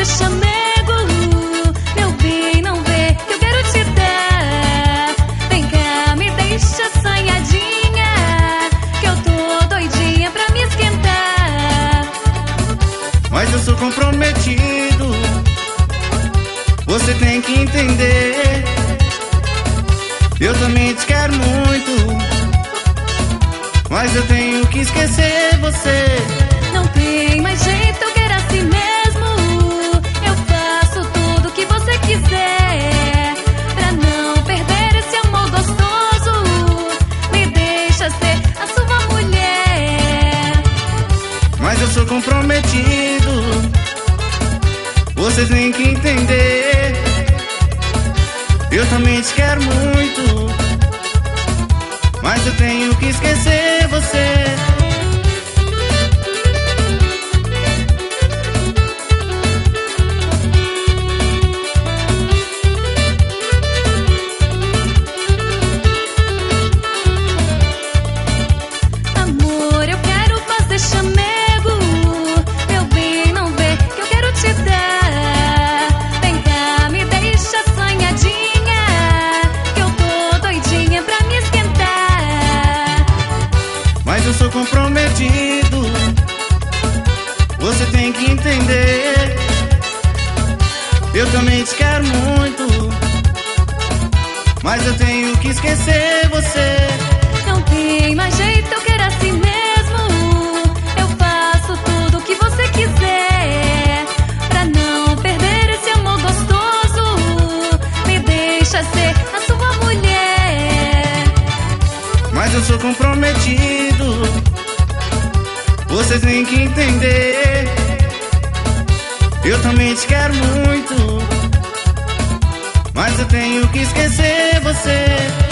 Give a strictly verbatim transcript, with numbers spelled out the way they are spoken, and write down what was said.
chamego. Meu bem, não vê que eu quero te dar. Vem cá, me deixa sonhadinha, que eu tô doidinha pra me esquentar. Mas eu sou comprometido, você tem que entender. Eu também te quero muito, mas eu tenho que esquecer você. Não tem mais jeito, eu quero assim mesmo. Eu faço tudo que você quiser, pra não perder esse amor gostoso. Me deixa ser a sua mulher. Mas eu sou comprometido, vocês têm que entender. Eu também te quero muito, mas eu tenho que esquecer você. Amor, eu quero fazer chamego. Meu bem, não vê que eu quero te dar. Vem cá, me deixa sonhadinha, que eu tô doidinha pra me esquentar. Mas eu sou comprometido, você tem que entender. Eu também te quero muito, mas eu tenho que esquecer você. Não tem mais jeito, eu quero assim mesmo. Eu faço tudo o que você quiser, pra não perder esse amor gostoso. Me deixa ser a sua mulher. Mas eu sou comprometido, vocês têm que entender. Eu também te quero muito, mas eu tenho que esquecer você.